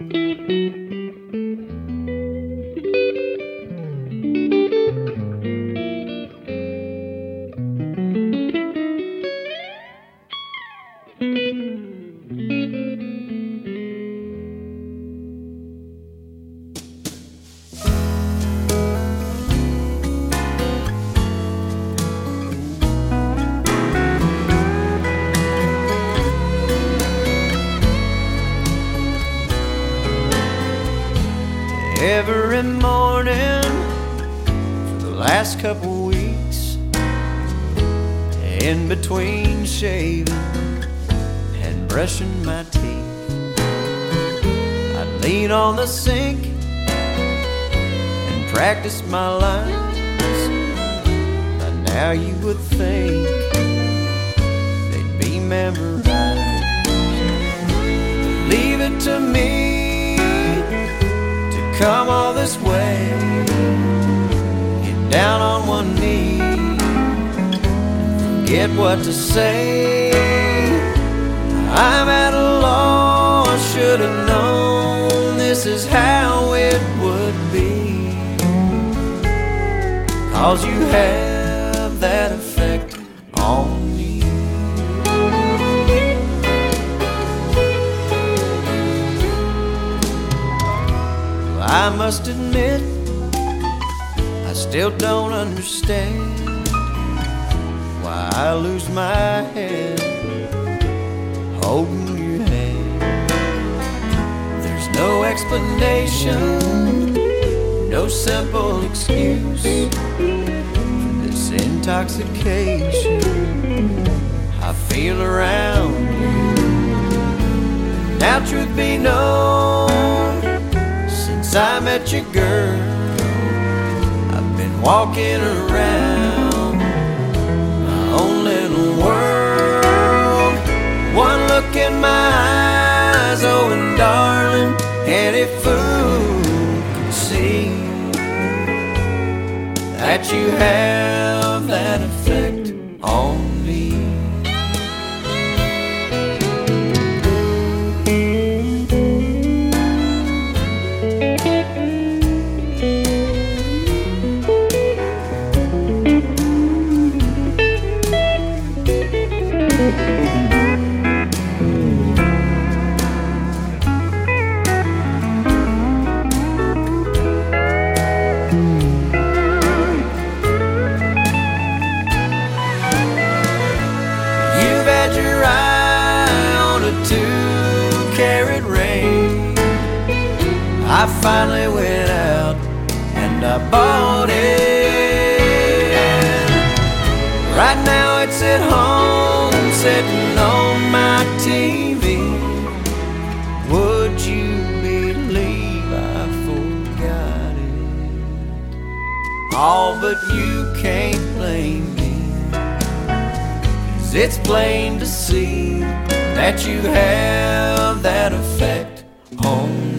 Every morning for the last couple weeks, in between shaving and brushing my teeth, I'd lean on the sink and practice my lines. By now you would think they'd be memorized. Leave it to me come all this way, get down on one knee, forget what to say. I'm at a loss, should have known this is how it would be, 'cause you have that effect on me. I must admit, I still don't understand why I lose my head holding your hand. There's no explanation, no simple excuse for this intoxication I feel around you. Now truth be known, since I met you, girl, I've been walking around my own little world. One look in my eyes, oh, and darling, any fool can see that you have that effect on me. You've had your eye on a 2-carat ring. I finally went out and I bought it. Right now it's at home, sitting on my TV. Would you believe I forgot it? Oh, but you can't blame me, 'cause it's plain to see that you have that effect on me.